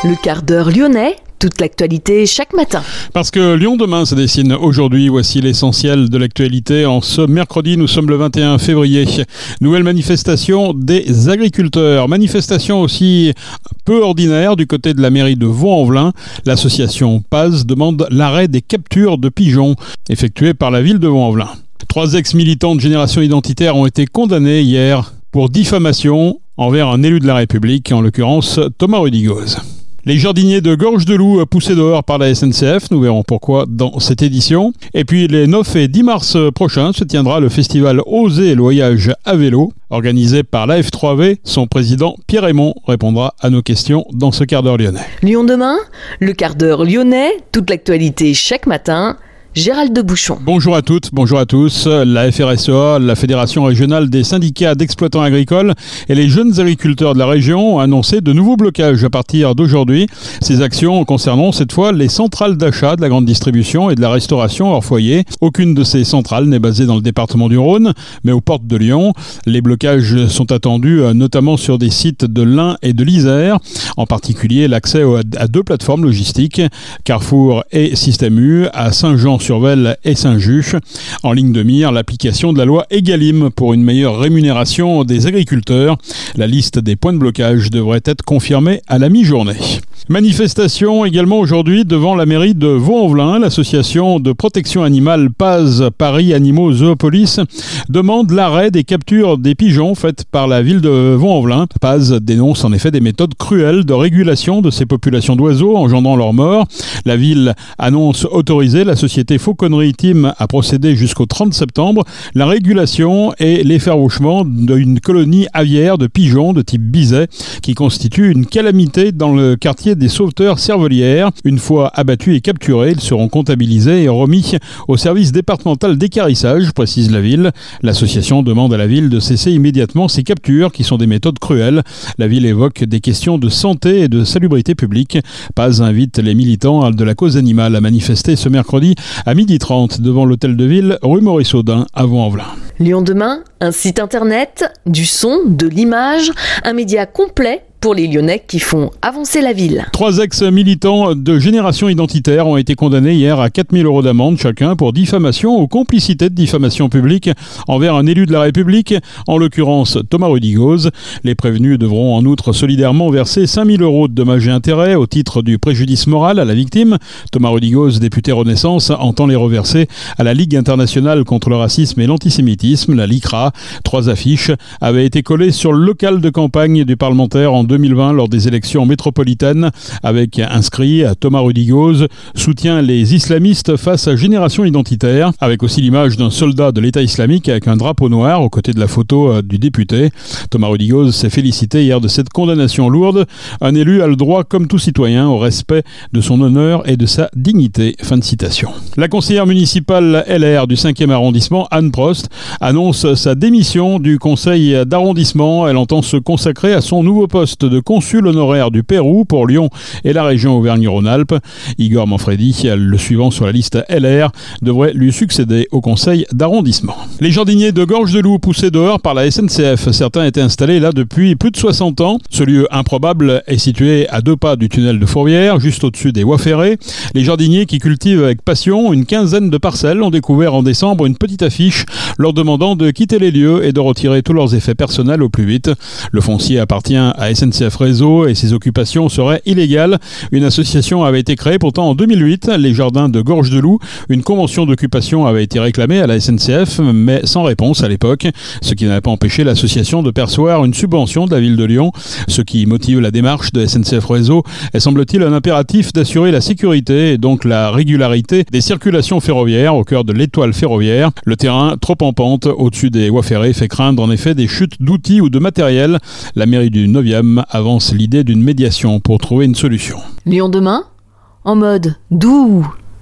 Le quart d'heure lyonnais, toute l'actualité chaque matin. Parce que Lyon demain se dessine aujourd'hui, voici l'essentiel de l'actualité. En ce mercredi, nous sommes le 21 février. Nouvelle manifestation des agriculteurs. Manifestation aussi peu ordinaire du côté de la mairie de Vaux-en-Velin. L'association PAZ demande l'arrêt des captures de pigeons effectuées par la ville de Vaux-en-Velin. 3 ex-militants de Génération Identitaire ont été condamnés hier pour diffamation envers un élu de la République, en l'occurrence Thomas Rudigoz. Les jardiniers de Gorge-de-Loup poussés dehors par la SNCF, nous verrons pourquoi dans cette édition. Et puis les 9 et 10 mars prochains se tiendra le festival Oser le voyage à vélo, organisé par la F3V. Son président Pierre Raymond répondra à nos questions dans ce quart d'heure lyonnais. Lyon demain, le quart d'heure lyonnais, toute l'actualité chaque matin. Gérald de Bouchon. Bonjour à toutes, bonjour à tous. La FRSEA, la Fédération régionale des syndicats d'exploitants agricoles et les jeunes agriculteurs de la région ont annoncé de nouveaux blocages à partir d'aujourd'hui. Ces actions concerneront cette fois les centrales d'achat de la grande distribution et de la restauration hors foyer. Aucune de ces centrales n'est basée dans le département du Rhône, mais aux portes de Lyon. Les blocages sont attendus notamment sur des sites de l'Ain et de l'Isère, en particulier l'accès à 2 plateformes logistiques, Carrefour et Système U, à Saint-Jean-sur-Vesle et Saint-Just. En ligne de mire, l'application de la loi Egalim pour une meilleure rémunération des agriculteurs. La liste des points de blocage devrait être confirmée à la mi-journée. Manifestation également aujourd'hui devant la mairie de Vaux-en-Velin. L'association de protection animale PAZ Paris Animaux Zoopolis demande l'arrêt des captures des pigeons faites par la ville de Vaux-en-Velin. PAZ dénonce en effet des méthodes cruelles de régulation de ces populations d'oiseaux engendrant leur mort. La ville annonce autoriser la société Fauconnerie Team à procéder jusqu'au 30 septembre. La régulation et l'effarouchement d'une colonie aviaire de pigeons de type biset qui constitue une calamité dans le quartier des sauveteurs Cervelières. Une fois abattus et capturés, ils seront comptabilisés et remis au service départemental d'équarrissage, précise la ville. L'association demande à la ville de cesser immédiatement ces captures qui sont des méthodes cruelles. La ville évoque des questions de santé et de salubrité publique. PAZ invite les militants de la cause animale à manifester ce mercredi à 12h30 devant l'hôtel de ville rue Maurice-Audin à Vaux-en-Velin. Lyon demain, un site internet, du son, de l'image, un média complet pour les Lyonnais qui font avancer la ville. 3 ex-militants de Génération Identitaire ont été condamnés hier à 4 000 € d'amende chacun pour diffamation ou complicité de diffamation publique envers un élu de la République, en l'occurrence Thomas Rudigoz. Les prévenus devront en outre solidairement verser 5 000 € de dommages et intérêts au titre du préjudice moral à la victime. Thomas Rudigoz, député Renaissance, entend les reverser à la Ligue internationale contre le racisme et l'antisémitisme, la LICRA. 3 affiches avaient été collées sur le local de campagne du parlementaire en 2020 lors des élections métropolitaines, avec inscrit Thomas Rudigoz soutient les islamistes face à Génération Identitaire, avec aussi l'image d'un soldat de l'État islamique avec un drapeau noir aux côtés de la photo du député. Thomas Rudigoz s'est félicité hier de cette condamnation lourde. Un élu a le droit, comme tout citoyen, au respect de son honneur et de sa dignité. Fin de citation. La conseillère municipale LR du 5e arrondissement, Anne Prost, annonce sa démission du conseil d'arrondissement. Elle entend se consacrer à son nouveau poste de consul honoraire du Pérou pour Lyon et la région Auvergne-Rhône-Alpes. Igor Manfredi, le suivant sur la liste LR, devrait lui succéder au conseil d'arrondissement. Les jardiniers de Gorge-de-Loup poussés dehors par la SNCF. Certains étaient installés là depuis plus de 60 ans. Ce lieu improbable est situé à 2 pas du tunnel de Fourvière, juste au-dessus des voies ferrées. Les jardiniers qui cultivent avec passion une quinzaine de parcelles ont découvert en décembre une petite affiche leur demandant de quitter les lieux et de retirer tous leurs effets personnels au plus vite. Le foncier appartient à SNCF Réseau et ses occupations seraient illégales. Une association avait été créée pourtant en 2008, les jardins de Gorge-de-Loup. Une convention d'occupation avait été réclamée à la SNCF, mais sans réponse à l'époque, ce qui n'avait pas empêché l'association de percevoir une subvention de la ville de Lyon. Ce qui motive la démarche de SNCF Réseau est, semble-t-il, un impératif d'assurer la sécurité et donc la régularité des circulations ferroviaires au cœur de l'étoile ferroviaire. Le terrain, trop en pente au-dessus des voies ferrées, fait craindre en effet des chutes d'outils ou de matériel. La mairie du 9e avance l'idée d'une médiation pour trouver une solution. Lyon demain, en mode doux.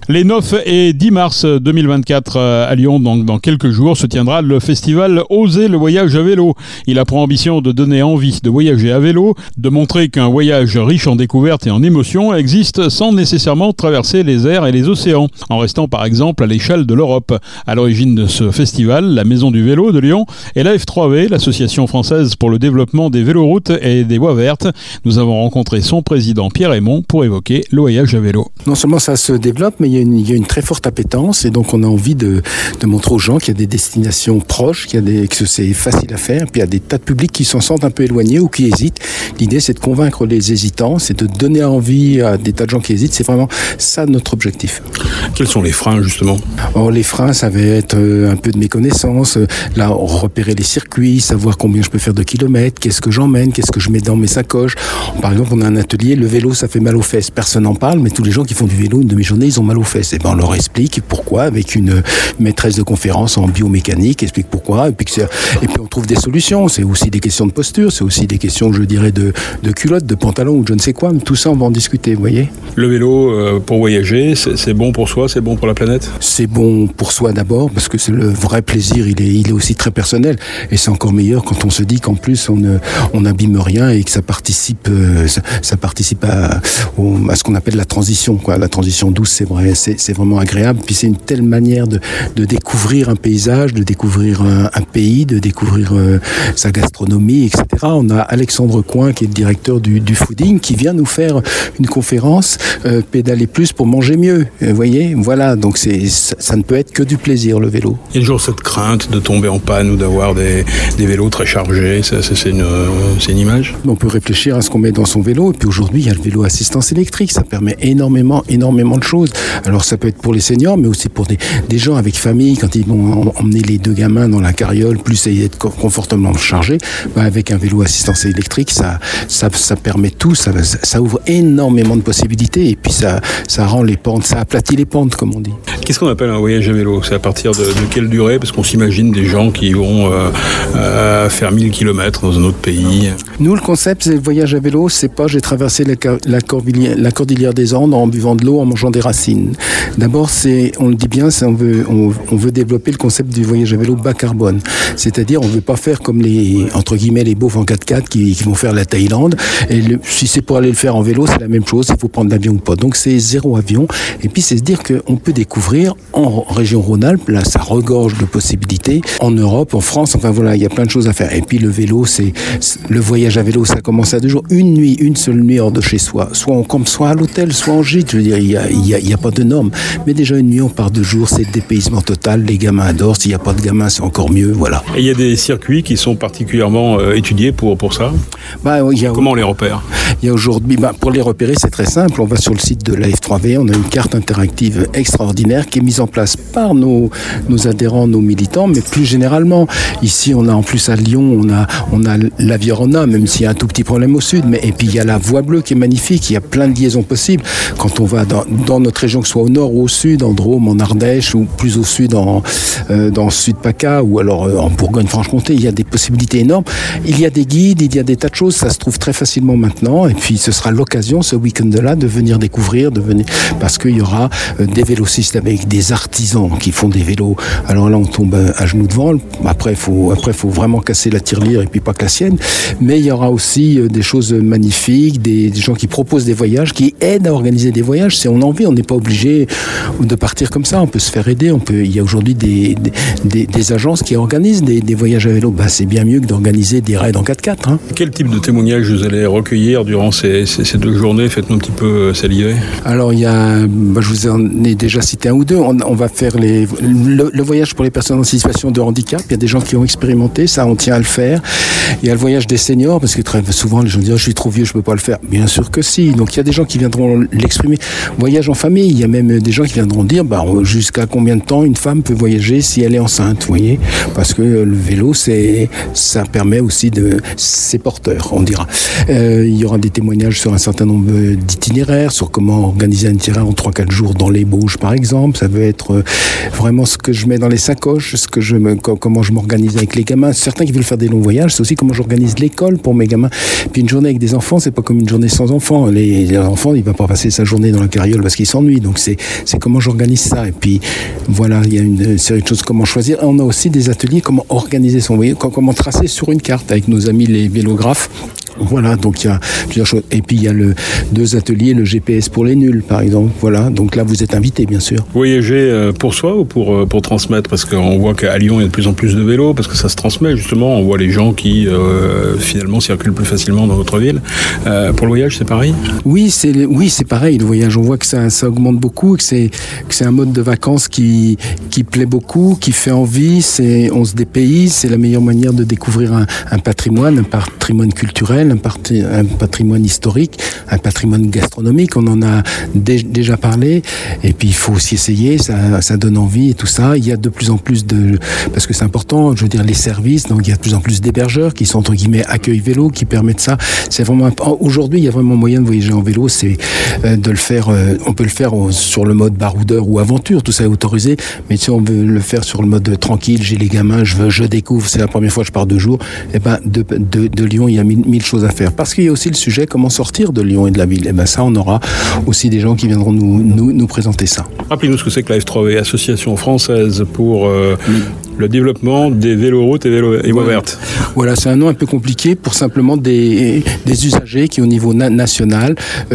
Les 9 et 10 mars 2024 à Lyon, donc dans quelques jours, se tiendra le festival Oser le voyage à vélo. Il a pour ambition de donner envie de voyager à vélo, de montrer qu'un voyage riche en découvertes et en émotions existe sans nécessairement traverser les airs et les océans, en restant par exemple à l'échelle de l'Europe. À l'origine de ce festival, la Maison du Vélo de Lyon et la F3V, l'association française pour le développement des véloroutes et des voies vertes. Nous avons rencontré son président Pierre Aymon pour évoquer le voyage à vélo. Non seulement ça se développe, mais il y a une très forte appétence et donc on a envie de montrer aux gens qu'il y a des destinations proches, que c'est facile à faire, puis il y a des tas de publics qui s'en sentent un peu éloignés ou qui hésitent. L'idée c'est de convaincre les hésitants, c'est de donner envie à des tas de gens qui hésitent, c'est vraiment ça notre objectif. Quels sont les freins justement ? Alors, les freins ça va être un peu de méconnaissance, là repérer les circuits, savoir combien je peux faire de kilomètres, qu'est-ce que j'emmène, qu'est-ce que je mets dans mes sacoches. Par exemple on a un atelier, le vélo ça fait mal aux fesses, personne n'en parle, mais tous les gens qui font du vélo une demi-journée ils ont mal aux fesses. Et ben on leur explique pourquoi avec une maîtresse de conférence en biomécanique, explique pourquoi, et puis on trouve des solutions. C'est aussi des questions de posture, c'est aussi des questions, je dirais, de culottes, de pantalons ou je ne sais quoi, mais tout ça on va en discuter, vous voyez. Le vélo pour voyager, c'est bon pour soi, c'est bon pour la planète ? C'est bon pour soi d'abord, parce que c'est le vrai plaisir, il est aussi très personnel, et c'est encore meilleur quand on se dit qu'en plus on n'abîme rien et que ça participe à ce qu'on appelle la transition, quoi. La transition douce, c'est vrai, c'est vraiment agréable. Puis c'est une telle manière de découvrir un paysage, de découvrir un pays, de découvrir sa gastronomie, etc. On a Alexandre Coin, qui est le directeur du fooding, qui vient nous faire une conférence pédaler plus pour manger mieux. Vous voyez, voilà. Donc ça ne peut être que du plaisir, le vélo. Il y a toujours cette crainte de tomber en panne ou d'avoir des vélos très chargés. C'est une image. On peut réfléchir à ce qu'on met dans son vélo. Et puis aujourd'hui, il y a le vélo assistance électrique. Ça permet énormément de choses. Alors ça peut être pour les seniors, mais aussi pour des gens avec famille, quand ils vont emmener les deux gamins dans la carriole, plus être confortablement chargé, avec un vélo assistance électrique, ça permet tout, ça ouvre énormément de possibilités, et puis ça rend les pentes, ça aplatit les pentes, comme on dit. Qu'est-ce qu'on appelle un voyage à vélo ? C'est à partir de quelle durée ? Parce qu'on s'imagine des gens qui vont faire 1000 km dans un autre pays. Nous, le concept, c'est le voyage à vélo, c'est pas j'ai traversé la cordillère des Andes en buvant de l'eau, en mangeant des racines. D'abord, on le dit bien, on veut développer le concept du voyage à vélo bas carbone. C'est-à-dire, on veut pas faire comme entre guillemets, les beaufs en 4x4 qui vont faire la Thaïlande. Et si c'est pour aller le faire en vélo, c'est la même chose, il faut prendre l'avion ou pas. Donc, c'est zéro avion. Et puis, c'est se dire qu'on peut découvrir en région Rhône-Alpes, là, ça regorge de possibilités. En Europe, en France, enfin voilà, il y a plein de choses à faire. Et puis, le vélo, le voyage à vélo, ça commence à 2 jours. Une seule nuit hors de chez soi. Soit on campe, soit à l'hôtel, soit en gîte. Je veux dire, il y a pas de normes. Mais déjà, une nuit, on part 2 jours, c'est le dépaysement total. Les gamins adorent. S'il n'y a pas de gamins, c'est encore mieux, voilà. Et il y a des circuits qui sont particulièrement étudiés pour ça ? Comment on les repère ? Il y a aujourd'hui, pour les repérer, c'est très simple. On va sur le site de la F3V, on a une carte interactive extraordinaire qui est mise en place par nos adhérents, nos militants, mais plus généralement. Ici, on a en plus à Lyon, on a la Virona, même s'il y a un tout petit problème au sud, et puis il y a la Voie Bleue qui est magnifique, il y a plein de liaisons possibles. Quand on va dans notre région, que ce soit au nord ou au sud, en Drôme, en Ardèche, ou plus au sud, dans Sud-PACA, ou alors en Bourgogne-Franche-Comté, il y a des possibilités énormes. Il y a des guides, il y a des tas de choses, ça se trouve très facilement maintenant, et puis ce sera l'occasion, ce week-end-là, de venir découvrir, parce qu'il y aura des vélocistes avec des artisans qui font des vélos. Alors là, on tombe à genoux devant. Après, faut vraiment casser la tirelire et puis pas que la sienne. Mais il y aura aussi des choses magnifiques, des gens qui proposent des voyages, qui aident à organiser des voyages. Si on a envie, on n'est pas obligé de partir comme ça. On peut se faire aider. Il y a aujourd'hui des agences qui organisent des voyages à vélo. C'est bien mieux que d'organiser des raids en 4x4. Hein. Quel type de témoignages vous allez recueillir durant ces 2 journées ? Faites-nous un petit peu saliver. Alors, il y a, je vous en ai déjà cité un ou deux. On va faire le voyage pour les personnes en situation de handicap. Il y a des gens qui ont expérimenté, ça on tient à le faire. Il y a le voyage des seniors, parce que très souvent les gens disent je suis trop vieux, je peux pas le faire. Bien sûr que si. Donc il y a des gens qui viendront l'exprimer. Voyage en famille, il y a même des gens qui viendront dire jusqu'à combien de temps une femme peut voyager si elle est enceinte, vous voyez, parce que le vélo ça permet aussi c'est porteur, on dira. Il y aura des témoignages sur un certain nombre d'itinéraires, sur comment organiser un itinéraire en 3-4 jours dans les bouges par exemple, ça veut être vraiment ce que je mets dans les sacoches, comment je m'organise avec les gamins. Certains qui veulent faire des longs voyages, c'est aussi comment j'organise l'école pour mes gamins. Puis une journée avec des enfants, c'est pas comme une journée sans enfants. Les enfants, il va pas passer sa journée dans la carriole parce qu'il s'ennuie. Donc c'est comment j'organise ça. Et puis voilà, il y a une série de choses, comment choisir. On a aussi des ateliers, comment organiser son voyage, comment tracer sur une carte avec nos amis les vélographes. Voilà, donc il y a plusieurs choses. Et puis il y a deux ateliers, le GPS pour les nuls, par exemple. Voilà, donc là vous êtes invités, bien sûr. Voyager pour soi ou pour transmettre? Parce qu'on voit qu'à Lyon il y a de plus en plus de vélos, parce que ça se transmet justement. On voit les gens qui finalement circulent plus facilement dans votre ville. Pour le voyage, c'est pareil? Oui, c'est pareil. Le voyage, on voit que ça augmente beaucoup, que c'est un mode de vacances qui plaît beaucoup, qui fait envie. On se dépayse. C'est la meilleure manière de découvrir un patrimoine culturel, un patrimoine historique, un patrimoine gastronomique. On en a déjà parlé. Et puis il faut aussi essayer. Ça donne envie et tout ça. Il y a de plus en plus parce que c'est important. Je veux dire les services. Donc il y a de plus en plus d'hébergeurs qui sont entre guillemets accueil vélo, qui permettent ça. C'est vraiment aujourd'hui il y a vraiment moyen de voyager en vélo. C'est de le faire. On peut le faire sur le mode baroudeur ou aventure. Tout ça est autorisé. Mais si on veut le faire sur le mode tranquille, j'ai les gamins, je découvre. C'est la première fois que je pars 2 jours. Et ben de Lyon, il y a mille choses à faire. Parce qu'il y a aussi le sujet comment sortir de Lyon et de la ville. Et ben ça, on aura aussi des gens qui viendront nous présenter ça. Rappelez-nous ce que c'est que la F3V, Association française pour le développement des véloroutes et voies vertes. Voilà, c'est un nom un peu compliqué pour simplement des usagers qui, au niveau national,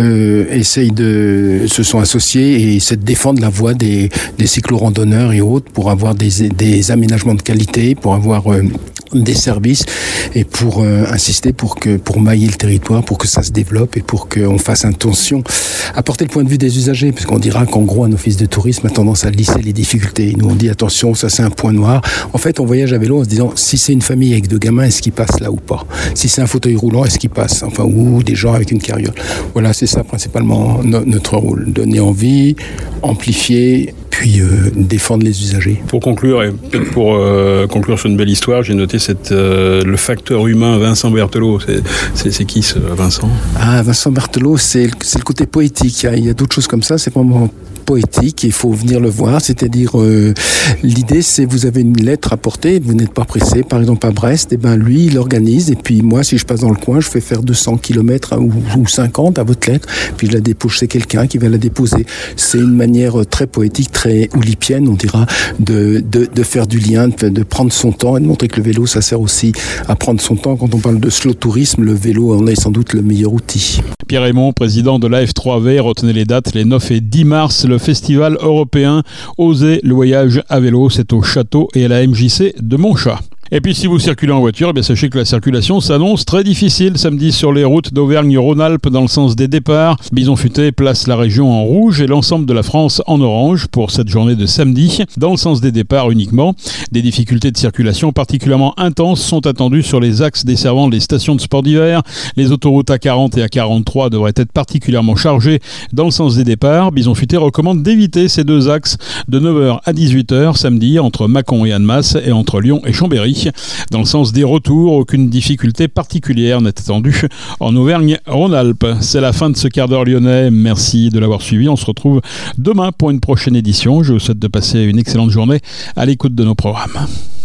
se sont associés et essaient de défendre la voie des cyclo-randonneurs et autres pour avoir des aménagements de qualité, pour avoir des services et pour insister pour mailler le territoire, pour que ça se développe et pour qu'on fasse attention à porter le point de vue des usagers, parce qu'on dira qu'en gros un office de tourisme a tendance à lisser les difficultés. Nous on dit attention, ça c'est un point noir. En fait on voyage à vélo en se disant si c'est une famille avec 2 gamins, est-ce qu'ils passent là ou pas? Si c'est un fauteuil roulant, est-ce qu'ils passent? Enfin, ou des gens avec une carriole. Voilà, c'est ça principalement notre rôle, donner envie, amplifier, puis défendre les usagers. Pour conclure, et peut-être pour conclure sur une belle histoire, j'ai noté le facteur humain Vincent Berthelot. C'est qui ce Vincent? Vincent Berthelot, c'est le côté poétique. Il y a d'autres choses comme ça, c'est vraiment poétique, il faut venir le voir, c'est-à-dire l'idée c'est vous avez une lettre à porter, vous n'êtes pas pressé, par exemple à Brest, et ben lui il organise, et puis moi si je passe dans le coin, je fais faire 200 km ou 50 à votre lettre, puis je la dépose chez quelqu'un qui va la déposer. C'est une manière très poétique, très oulipienne, on dira, de faire du lien, de prendre son temps et de montrer que le vélo ça sert aussi à prendre son temps. Quand on parle de slow tourisme, le vélo en est sans doute le meilleur outil. Pierre Raymond, président de la F3V, retenez les dates, les 9 et 10 mars, le festival européen Osez le voyage à vélo, c'est au château et à la MJC de Montchat. Et puis si vous circulez en voiture, eh bien, sachez que la circulation s'annonce très difficile samedi sur les routes d'Auvergne-Rhône-Alpes dans le sens des départs. Bison Futé place la région en rouge et l'ensemble de la France en orange pour cette journée de samedi, dans le sens des départs uniquement. Des difficultés de circulation particulièrement intenses sont attendues sur les axes desservant les stations de sport d'hiver. Les autoroutes A40 et A43 devraient être particulièrement chargées dans le sens des départs. Bison Futé recommande d'éviter ces 2 axes de 9h à 18h samedi entre Mâcon et Annemasse et entre Lyon et Chambéry. Dans le sens des retours, aucune difficulté particulière n'est attendue en Auvergne-Rhône-Alpes. C'est la fin de ce quart d'heure lyonnais. Merci de l'avoir suivi. On se retrouve demain pour une prochaine édition. Je vous souhaite de passer une excellente journée à l'écoute de nos programmes.